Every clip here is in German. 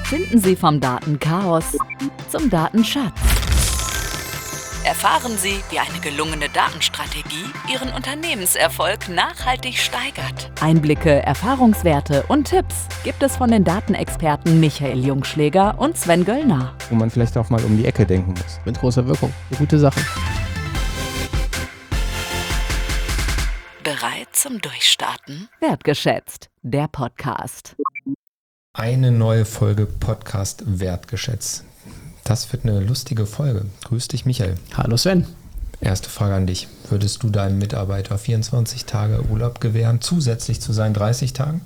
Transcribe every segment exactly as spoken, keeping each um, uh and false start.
Finden Sie vom Datenchaos zum Datenschatz. Erfahren Sie, wie eine gelungene Datenstrategie Ihren Unternehmenserfolg nachhaltig steigert. Einblicke, Erfahrungswerte und Tipps gibt es von den Datenexperten Michael Jungschläger und Sven Göllner. Wo man vielleicht auch mal um die Ecke denken muss. Mit großer Wirkung. Eine gute Sache. Bereit zum Durchstarten? Wertgeschätzt, der Podcast. Eine neue Folge Podcast Wertgeschätzt. Das wird eine lustige Folge. Grüß dich, Michael. Hallo Sven. Erste Frage an dich. Würdest du deinem Mitarbeiter vierundzwanzig Tage Urlaub gewähren, zusätzlich zu seinen dreißig Tagen?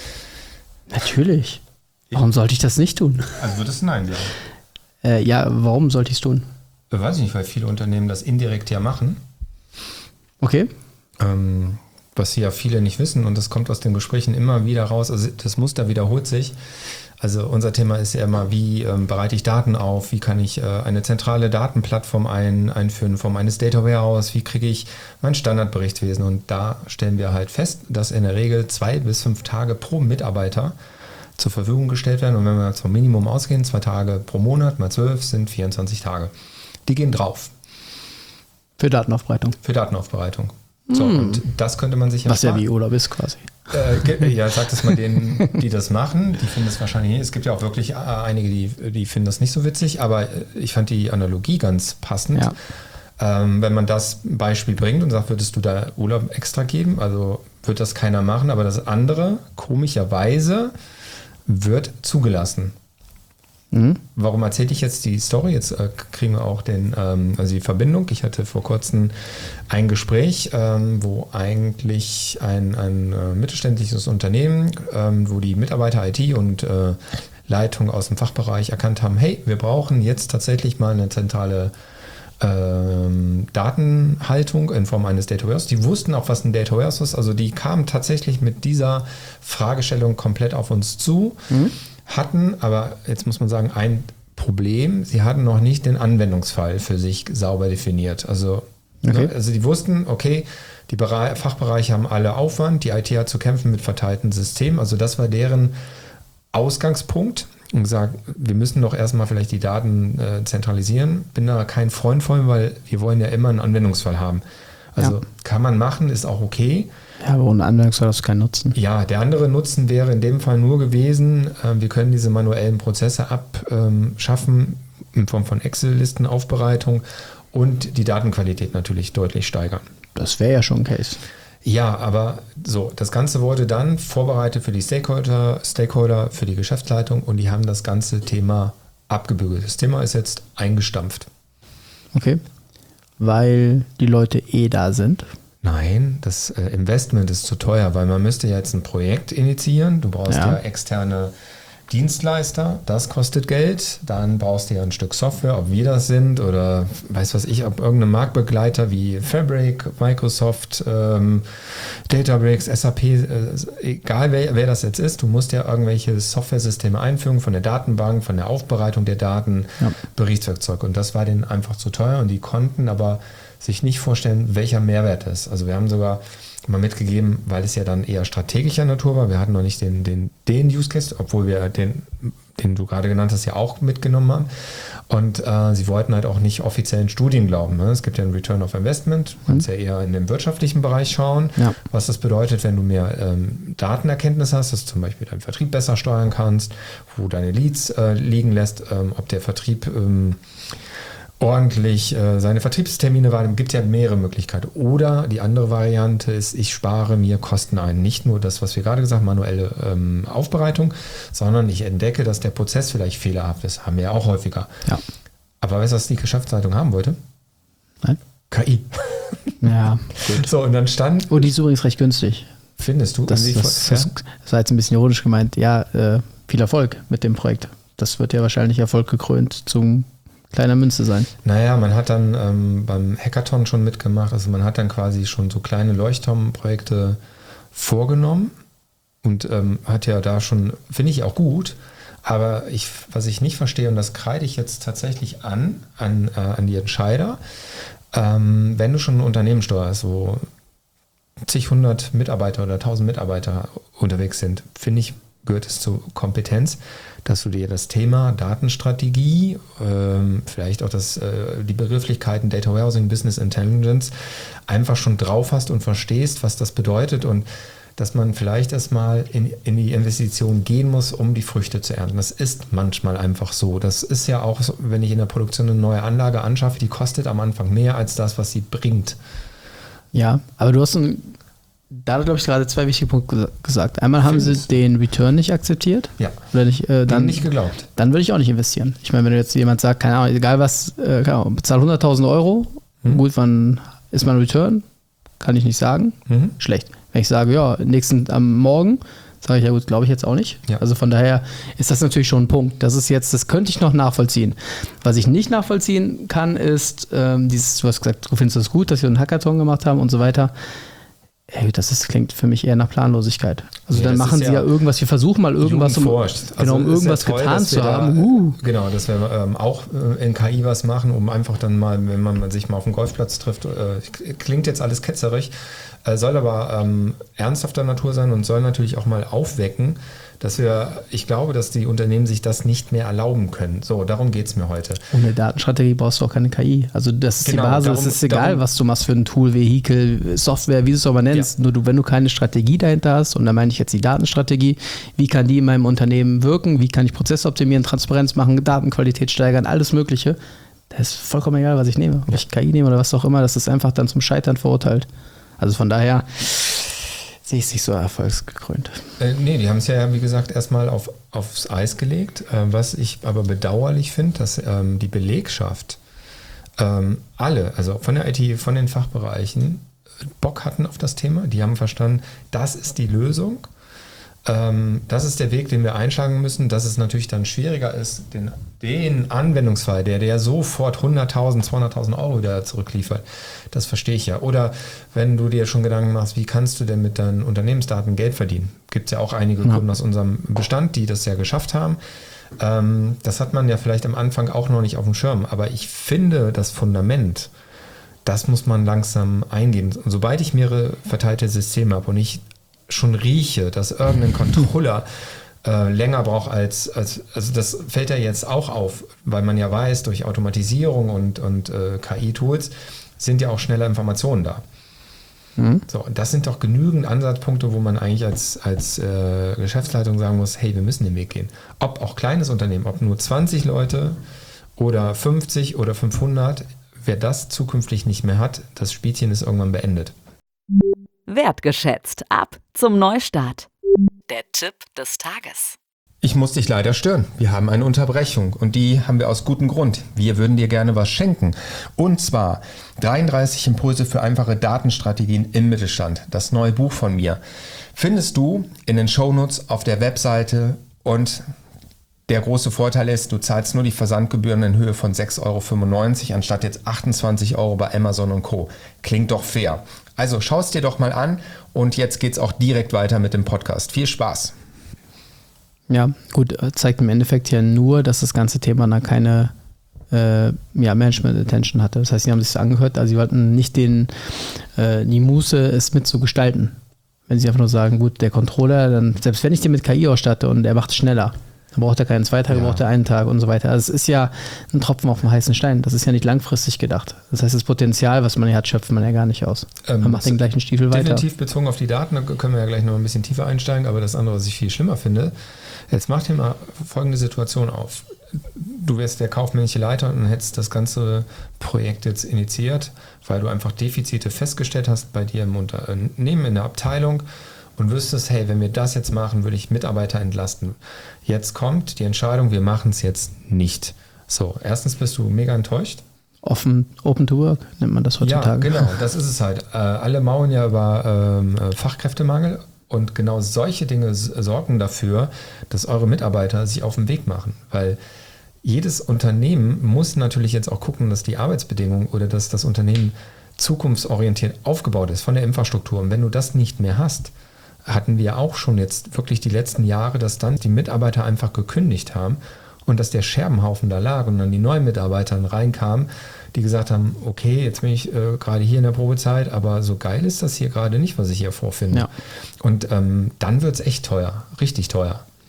Natürlich. Warum sollte ich das nicht tun? Also würdest du nein sagen? Äh, ja, warum sollte ich es tun? Weiß ich nicht, weil viele Unternehmen das indirekt ja machen. Okay. Ähm, was ja viele nicht wissen und das kommt aus den Gesprächen immer wieder raus. Also das Muster wiederholt sich. Also unser Thema ist ja immer, wie ähm, bereite ich Daten auf, wie kann ich äh, eine zentrale Datenplattform ein, einführen in Form eines Data Warehouse, wie kriege ich mein Standardberichtswesen, und da stellen wir halt fest, dass in der Regel zwei bis fünf Tage pro Mitarbeiter zur Verfügung gestellt werden, und wenn wir jetzt vom Minimum ausgehen, zwei Tage pro Monat mal zwölf sind vierundzwanzig Tage. Die gehen drauf. Für Datenaufbereitung. Für Datenaufbereitung. So, hm. Und das könnte man sich ja Was ja wie Urlaub ist quasi. Äh, ja, sag das mal denen, die das machen. Die finden das wahrscheinlich nicht. Es gibt ja auch wirklich einige, die, die finden das nicht so witzig, aber ich fand die Analogie ganz passend. Ja. Ähm, wenn man das Beispiel bringt und sagt, würdest du da Urlaub extra geben, also wird das keiner machen, aber das andere, komischerweise, wird zugelassen. Mhm. Warum erzähle ich jetzt die Story? Jetzt äh, kriegen wir auch den, ähm, also die Verbindung. Ich hatte vor kurzem ein Gespräch, ähm, wo eigentlich ein, ein äh, mittelständisches Unternehmen, ähm, wo die Mitarbeiter I T und äh, Leitung aus dem Fachbereich erkannt haben, hey, wir brauchen jetzt tatsächlich mal eine zentrale ähm, Datenhaltung in Form eines Data Warehouse. Die wussten auch, was ein Data Warehouse ist. Also die kamen tatsächlich mit dieser Fragestellung komplett auf uns zu. Mhm. Hatten, aber jetzt muss man sagen, ein Problem, sie hatten noch nicht den Anwendungsfall für sich sauber definiert. Also, okay. ne, also die wussten, okay, die Bereich, Fachbereiche haben alle Aufwand, die I T hat zu kämpfen mit verteilten Systemen, also das war deren Ausgangspunkt, und gesagt, wir müssen doch erstmal vielleicht die Daten äh, zentralisieren. Bin da kein Freund von, weil wir wollen ja immer einen Anwendungsfall haben. Also ja. Kann man machen, ist auch okay. Ja, aber ohne Anwendungsfall hast du keinen Nutzen. Ja, der andere Nutzen wäre in dem Fall nur gewesen, äh, wir können diese manuellen Prozesse abschaffen ähm, in Form von Excel-Listenaufbereitung und die Datenqualität natürlich deutlich steigern. Das wäre ja schon ein Case. Ja, aber so, das Ganze wurde dann vorbereitet für die Stakeholder, Stakeholder, für die Geschäftsleitung, und die haben das ganze Thema abgebügelt. Das Thema ist jetzt eingestampft. Okay, weil die Leute eh da sind. Nein, das äh, Investment ist zu teuer, weil man müsste ja jetzt ein Projekt initiieren. Du brauchst ja, ja externe Dienstleister, das kostet Geld. Dann brauchst du ja ein Stück Software, ob wir das sind oder weiß was ich, ob irgendein Marktbegleiter wie Fabric, Microsoft, ähm, Databricks, S A P, äh, egal wer, wer das jetzt ist, du musst ja irgendwelche Software-Systeme einfügen von der Datenbank, von der Aufbereitung der Daten, ja. Berichtswerkzeug. Und das war denen einfach zu teuer, und die konnten aber sich nicht vorstellen, welcher Mehrwert ist. Also wir haben sogar mal mitgegeben, weil es ja dann eher strategischer Natur war. Wir hatten noch nicht den, den, den Use Case, obwohl wir den, den du gerade genannt hast, ja auch mitgenommen haben. Und äh, sie wollten halt auch nicht offiziellen Studien glauben. Ne? Es gibt ja einen Return of Investment. Du kannst mhm. ja eher in den wirtschaftlichen Bereich schauen, ja. was das bedeutet, wenn du mehr ähm, Datenerkenntnis hast, dass du zum Beispiel deinen Vertrieb besser steuern kannst, wo deine Leads äh, liegen lässt, ähm, ob der Vertrieb ähm, ordentlich äh, seine Vertriebstermine wahrnehmen. Gibt ja mehrere Möglichkeiten. Oder die andere Variante ist, ich spare mir Kosten ein. Nicht nur das, was wir gerade gesagt haben, manuelle ähm, Aufbereitung, sondern ich entdecke, dass der Prozess vielleicht fehlerhaft ist. Haben wir ja auch häufiger. Ja. Aber weißt du, was die Geschäftsleitung haben wollte? Nein. K I. Ja, gut. So, und dann stand... Oh, die ist übrigens recht günstig. Findest du? Das, das, das, das war jetzt ein bisschen ironisch gemeint. Ja, äh, viel Erfolg mit dem Projekt. Das wird ja wahrscheinlich Erfolg gekrönt zum kleiner Münze sein. Naja, man hat dann ähm, beim Hackathon schon mitgemacht, also man hat dann quasi schon so kleine Leuchtturmprojekte vorgenommen und ähm, hat ja da schon, finde ich auch gut, aber ich, was ich nicht verstehe, und das kreide ich jetzt tatsächlich an, an, äh, an die Entscheider, ähm, wenn du schon ein Unternehmen steuerst, wo zig hundert Mitarbeiter oder tausend Mitarbeiter unterwegs sind, finde ich gehört es zur Kompetenz, dass du dir das Thema Datenstrategie, ähm, vielleicht auch das, äh, die Begrifflichkeiten Data Warehousing, Business Intelligence einfach schon drauf hast und verstehst, was das bedeutet und dass man vielleicht erstmal in, in die Investition gehen muss, um die Früchte zu ernten. Das ist manchmal einfach so. Das ist ja auch so, wenn ich in der Produktion eine neue Anlage anschaffe, die kostet am Anfang mehr als das, was sie bringt. Ja, aber du hast ein, da glaube ich gerade zwei wichtige Punkte gesagt. Einmal haben sie den Return nicht akzeptiert. Ja. Oder nicht, äh, dann nicht geglaubt. Dann würde ich auch nicht investieren. Ich meine, wenn jetzt jemand sagt, keine Ahnung, egal was, äh, keine Ahnung, bezahl hunderttausend Euro, hm. gut, wann ist mein Return? Kann ich nicht sagen. Mhm. Schlecht. Wenn ich sage, ja, nächsten am Morgen, sage ich, ja gut, glaube ich jetzt auch nicht. Ja. Also von daher ist das natürlich schon ein Punkt. Das ist jetzt, das könnte ich noch nachvollziehen. Was ich nicht nachvollziehen kann, ist ähm, dieses, du hast gesagt, du findest das gut, dass wir einen Hackathon gemacht haben und so weiter. Ey, das ist, klingt für mich eher nach Planlosigkeit. Also nee, dann machen sie ja, ja irgendwas, wir versuchen mal irgendwas, um, genau, also um irgendwas ja toll, getan zu haben. Da, uh. Genau, dass wir ähm, auch äh, in K I was machen, um einfach dann mal, wenn man sich mal auf dem Golfplatz trifft, äh, klingt jetzt alles ketzerig, äh, soll aber ähm, ernsthafter Natur sein und soll natürlich auch mal aufwecken, dass wir, ich glaube, dass die Unternehmen sich das nicht mehr erlauben können. So, darum geht es mir heute. Ohne Datenstrategie brauchst du auch keine K I. Also das ist genau, die Basis. Darum, es ist egal, darum, was du machst für ein Tool, Vehikel, Software, wie du es auch mal nennst. Ja. Nur du, wenn du keine Strategie dahinter hast, und da meine ich jetzt die Datenstrategie, wie kann die in meinem Unternehmen wirken, wie kann ich Prozesse optimieren, Transparenz machen, Datenqualität steigern, alles Mögliche. Das ist vollkommen egal, was ich nehme. Ob ja. ich K I nehme oder was auch immer, das ist einfach dann zum Scheitern verurteilt. Also von daher sehe ich es nicht so erfolgsgekrönt. Äh, nee, die haben es ja, wie gesagt, erstmal auf, aufs Eis gelegt. Äh, was ich aber bedauerlich finde, dass ähm, die Belegschaft, ähm, alle, also von der I T, von den Fachbereichen, Bock hatten auf das Thema. Die haben verstanden, das ist die Lösung. Ähm, das ist der Weg, den wir einschlagen müssen. Dass es natürlich dann schwieriger ist, den, den Anwendungsfall, der, der sofort hunderttausend, zweihunderttausend Euro wieder zurückliefert, das verstehe ich ja. Oder wenn du dir schon Gedanken machst, wie kannst du denn mit deinen Unternehmensdaten Geld verdienen? Gibt es ja auch einige ja. Kunden aus unserem Bestand, die das ja geschafft haben. Ähm, das hat man ja vielleicht am Anfang auch noch nicht auf dem Schirm. Aber ich finde, das Fundament, das muss man langsam eingehen. Und sobald ich mehrere verteilte Systeme habe und ich schon rieche, dass irgendein Controller äh, länger braucht als, als, also das fällt ja jetzt auch auf, weil man ja weiß, durch Automatisierung und, und äh, K I-Tools sind ja auch schneller Informationen da. Mhm. So, das sind doch genügend Ansatzpunkte, wo man eigentlich als, als äh, Geschäftsleitung sagen muss, hey, wir müssen den Weg gehen. Ob auch kleines Unternehmen, ob nur zwanzig Leute oder fünfzig oder fünfhundert, wer das zukünftig nicht mehr hat, das Spielchen ist irgendwann beendet. Wertgeschätzt. Ab zum Neustart. Der Tipp des Tages. Ich muss dich leider stören. Wir haben eine Unterbrechung und die haben wir aus gutem Grund. Wir würden dir gerne was schenken. Und zwar dreiunddreißig Impulse für einfache Datenstrategien im Mittelstand. Das neue Buch von mir. Findest du in den Shownotes auf der Webseite und der große Vorteil ist, du zahlst nur die Versandgebühren in Höhe von sechs Euro fünfundneunzig anstatt jetzt achtundzwanzig Euro bei Amazon und Co. Klingt doch fair. Also schau es dir doch mal an und jetzt geht's auch direkt weiter mit dem Podcast. Viel Spaß! Ja, gut, zeigt im Endeffekt ja nur, dass das ganze Thema da keine äh, ja, Management-Attention hatte. Das heißt, sie haben sich das angehört, also sie wollten nicht den, äh, die Muße, es mit zu gestalten. Wenn sie einfach nur sagen, gut, der Controller, dann, selbst wenn ich den mit K I ausstatte und er macht es schneller, dann braucht er keinen zwei Tage, ja. braucht er einen Tag und so weiter. Also es ist ja ein Tropfen auf dem heißen Stein. Das ist ja nicht langfristig gedacht. Das heißt, das Potenzial, was man hier hat, schöpft man ja gar nicht aus. Ähm, man macht den gleichen Stiefel definitiv weiter. Definitiv bezogen auf die Daten, da können wir ja gleich noch ein bisschen tiefer einsteigen, aber das andere, was ich viel schlimmer finde, jetzt mach dir mal folgende Situation auf. Du wärst der kaufmännische Leiter und hättest das ganze Projekt jetzt initiiert, weil du einfach Defizite festgestellt hast bei dir im Unternehmen, in der Abteilung, und wüsstest, hey, wenn wir das jetzt machen, würde ich Mitarbeiter entlasten. Jetzt kommt die Entscheidung, wir machen es jetzt nicht. So, erstens bist du mega enttäuscht. Offen, open to work nennt man das heutzutage. Ja, genau, das ist es halt. Äh, alle maulen ja über ähm, Fachkräftemangel und genau solche Dinge s- sorgen dafür, dass eure Mitarbeiter sich auf den Weg machen. Weil jedes Unternehmen muss natürlich jetzt auch gucken, dass die Arbeitsbedingungen oder dass das Unternehmen zukunftsorientiert aufgebaut ist von der Infrastruktur. Und wenn du das nicht mehr hast, hatten wir auch schon jetzt wirklich die letzten Jahre, dass dann die Mitarbeiter einfach gekündigt haben und dass der Scherbenhaufen da lag und dann die neuen Mitarbeiter reinkamen, die gesagt haben, okay, jetzt bin ich äh, gerade hier in der Probezeit, aber so geil ist das hier gerade nicht, was ich hier vorfinde. Ja. Und ähm, dann wird es echt teuer, richtig teuer.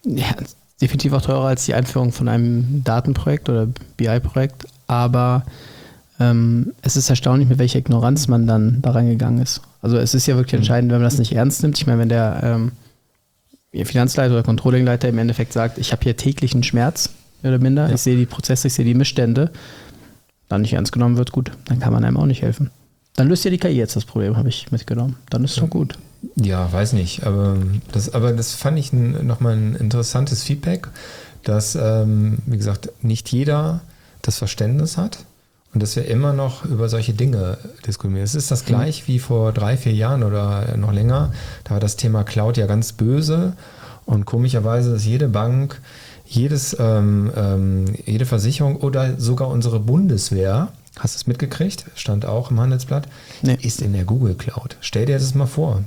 Ja, definitiv auch teurer als die Einführung von einem Datenprojekt oder B I-Projekt, aber ähm, es ist erstaunlich, mit welcher Ignoranz man dann da reingegangen ist. Also es ist ja wirklich entscheidend, wenn man das nicht ernst nimmt. Ich meine, wenn der ähm, Finanzleiter oder Controllingleiter im Endeffekt sagt, ich habe hier täglichen Schmerz, mehr oder minder, ja. ich sehe die Prozesse, ich sehe die Missstände, dann nicht ernst genommen wird, gut, dann kann man einem auch nicht helfen. Dann löst ja die K I jetzt das Problem, habe ich mitgenommen. Dann ist es doch gut. Ja, weiß nicht, aber das, aber das fand ich ein, nochmal ein interessantes Feedback, dass, ähm, wie gesagt, nicht jeder das Verständnis hat und dass wir immer noch über solche Dinge diskutieren. Es ist das gleich mhm. wie vor drei, vier Jahren oder noch länger. Da war das Thema Cloud ja ganz böse und komischerweise ist jede Bank, jedes, ähm, ähm, jede Versicherung oder sogar unsere Bundeswehr, hast du es mitgekriegt? Stand auch im Handelsblatt, nee. ist in der Google Cloud. Stell dir das mal vor.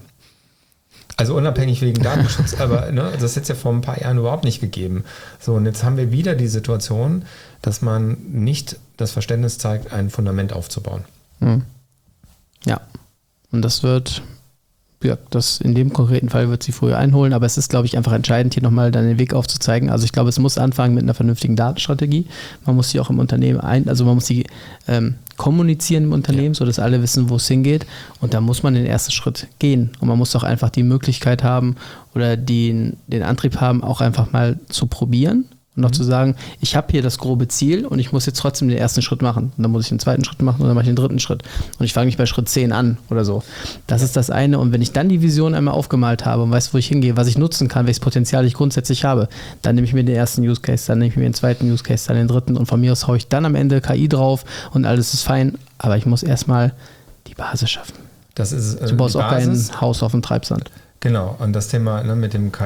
Also unabhängig wegen Datenschutz, aber ne, das hätte es ja vor ein paar Jahren überhaupt nicht gegeben. So, und jetzt haben wir wieder die Situation, dass man nicht das Verständnis zeigt, ein Fundament aufzubauen. Hm. Ja, und das wird, ja, das in dem konkreten Fall wird sie früher einholen, aber es ist, glaube ich, einfach entscheidend, hier nochmal dann den Weg aufzuzeigen. Also ich glaube, es muss anfangen mit einer vernünftigen Datenstrategie. Man muss sie auch im Unternehmen ein, also man muss sie ähm, kommunizieren im Unternehmen, ja. sodass alle wissen, wo es hingeht. Und da muss man den ersten Schritt gehen. Und man muss auch einfach die Möglichkeit haben oder den, den Antrieb haben, auch einfach mal zu probieren. Und auch mhm. zu sagen, ich habe hier das grobe Ziel und ich muss jetzt trotzdem den ersten Schritt machen. Und dann muss ich den zweiten Schritt machen und dann mache ich den dritten Schritt. Und ich fange mich bei Schritt zehn an oder so. Das ist das eine. Und wenn ich dann die Vision einmal aufgemalt habe und weiß, wo ich hingehe, was ich nutzen kann, welches Potenzial ich grundsätzlich habe, dann nehme ich mir den ersten Use Case, dann nehme ich mir den zweiten Use Case, dann den dritten und von mir aus haue ich dann am Ende K I drauf und alles ist fein. Aber ich muss erstmal die Basis schaffen. Das ist, äh, du baust auch kein Haus auf dem Treibsand. Genau, und das Thema ne, mit dem K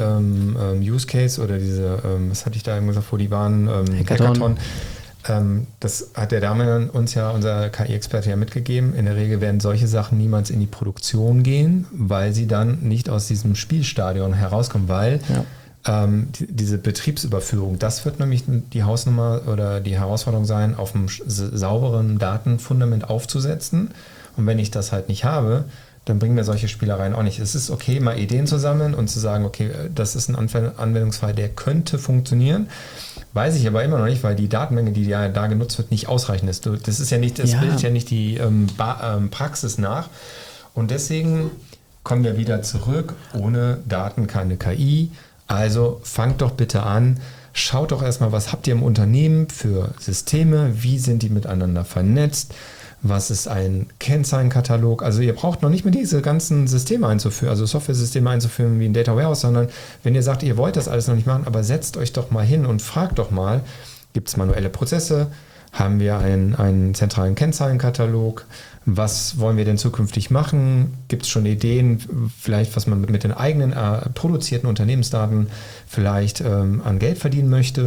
I-Use-Case ähm, oder diese, ähm, was hatte ich da eben gesagt, wo die waren, ähm, Hackathon, Hackathon ähm, das hat der Damian uns ja, unser K I-Experte, ja mitgegeben. In der Regel werden solche Sachen niemals in die Produktion gehen, weil sie dann nicht aus diesem Spielstadion herauskommen, weil ja. ähm, die, diese Betriebsüberführung, das wird nämlich die Hausnummer oder die Herausforderung sein, auf einem sauberen Datenfundament aufzusetzen. Und wenn ich das halt nicht habe, dann bringen mir solche Spielereien auch nicht. Es ist okay, mal Ideen zu sammeln und zu sagen, okay, das ist ein Anwendungsfall, der könnte funktionieren. Weiß ich aber immer noch nicht, weil die Datenmenge, die ja da genutzt wird, nicht ausreichend ist. Das ist ja nicht, das ja. bildet ja nicht die ähm, ba- ähm, Praxis nach. Und deswegen kommen wir wieder zurück, ohne Daten keine K I. Also fangt doch bitte an, schaut doch erstmal, was habt ihr im Unternehmen für Systeme, wie sind die miteinander vernetzt, was ist ein Kennzahlenkatalog? Also ihr braucht noch nicht mehr diese ganzen Systeme einzuführen, also Software-Systeme einzuführen wie ein Data Warehouse, sondern wenn ihr sagt, ihr wollt das alles noch nicht machen, aber setzt euch doch mal hin und fragt doch mal, gibt es manuelle Prozesse? Haben wir einen, einen zentralen Kennzahlenkatalog? Was wollen wir denn zukünftig machen? Gibt es schon Ideen, vielleicht was man mit, mit den eigenen äh, produzierten Unternehmensdaten vielleicht ähm, an Geld verdienen möchte?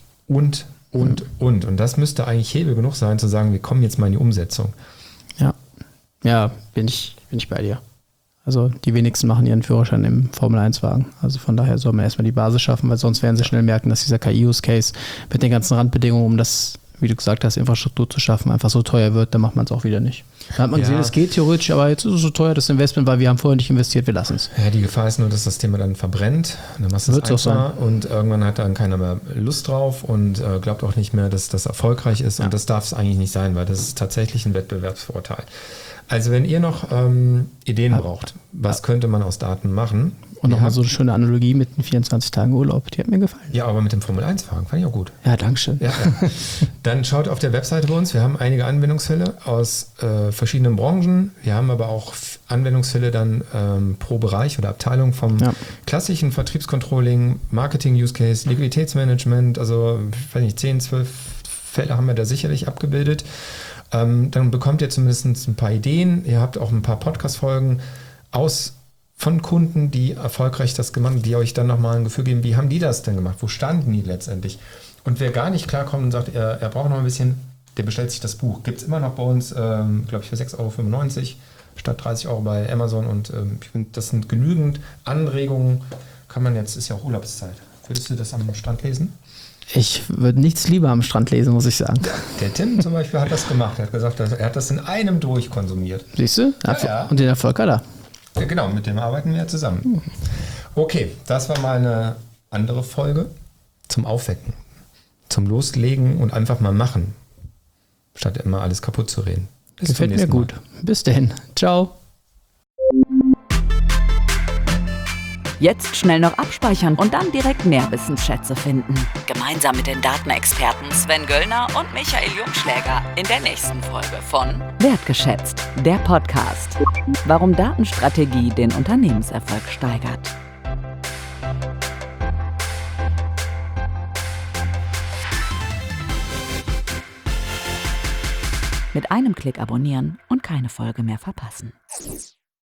Und Und, und. Und das müsste eigentlich Hebel genug sein, zu sagen, wir kommen jetzt mal in die Umsetzung. Ja, ja, bin ich, bin ich bei dir. Also die wenigsten machen ihren Führerschein im Formel eins Wagen. Also von daher soll man erstmal die Basis schaffen, weil sonst werden sie schnell merken, dass dieser K I-Use-Case mit den ganzen Randbedingungen, um das, wie du gesagt hast, Infrastruktur zu schaffen, einfach so teuer wird, dann macht man es auch wieder nicht. Da hat man ja. gesehen, es geht theoretisch, aber jetzt ist es so teuer, das Investment, weil wir haben vorher nicht investiert, wir lassen es. Ja, die Gefahr ist nur, dass das Thema dann verbrennt. Dann machst du es einfach und irgendwann hat dann keiner mehr Lust drauf und äh, glaubt auch nicht mehr, dass das erfolgreich ist. Ja. Und das darf es eigentlich nicht sein, weil das ist tatsächlich ein Wettbewerbsvorteil. Also wenn ihr noch ähm, Ideen ja. braucht, was ja. könnte man aus Daten machen? Und nochmal so eine schöne Analogie mit den vierundzwanzig Tagen Urlaub, die hat mir gefallen. Ja, aber mit dem Formel eins Wagen fand ich auch gut. Ja, dankeschön. Ja, ja. Dann schaut auf der Webseite bei uns, wir haben einige Anwendungsfälle aus äh, verschiedenen Branchen. Wir haben aber auch Anwendungsfälle dann ähm, pro Bereich oder Abteilung vom ja. klassischen Vertriebscontrolling, Marketing-Use-Case, Liquiditätsmanagement, also ich weiß nicht, zehn, zwölf Fälle haben wir da sicherlich abgebildet. Ähm, dann bekommt ihr zumindest ein paar Ideen. Ihr habt auch ein paar Podcast-Folgen aus von Kunden, die erfolgreich das gemacht haben, die euch dann nochmal ein Gefühl geben, wie haben die das denn gemacht? Wo standen die letztendlich? Und wer gar nicht klarkommt und sagt, er, er braucht noch ein bisschen, der bestellt sich das Buch. Gibt es immer noch bei uns, ähm, glaube ich, für sechs Euro fünfundneunzig statt dreißig Euro bei Amazon. Und ähm, ich finde, das sind genügend Anregungen. Kann man jetzt, ist ja auch Urlaubszeit. Würdest du das am Strand lesen? Ich würde nichts lieber am Strand lesen, muss ich sagen. Ja, der Tim zum Beispiel hat das gemacht. Er hat gesagt, er hat das in einem durch konsumiert. Siehst du? Ja, ja. Und den Erfolg hat er. Ja, genau, mit dem arbeiten wir zusammen. Okay, das war mal eine andere Folge zum Aufwecken, zum Loslegen und einfach mal machen, statt immer alles kaputt zu reden. Bis Gefällt mir gut. Mal. Bis dahin. Ciao. Jetzt schnell noch abspeichern und dann direkt mehr Wissensschätze finden. Gemeinsam mit den Datenexperten Sven Göllner und Michael Jungschläger in der nächsten Folge von Wertgeschätzt, der Podcast. Warum Datenstrategie den Unternehmenserfolg steigert. Mit einem Klick abonnieren und keine Folge mehr verpassen.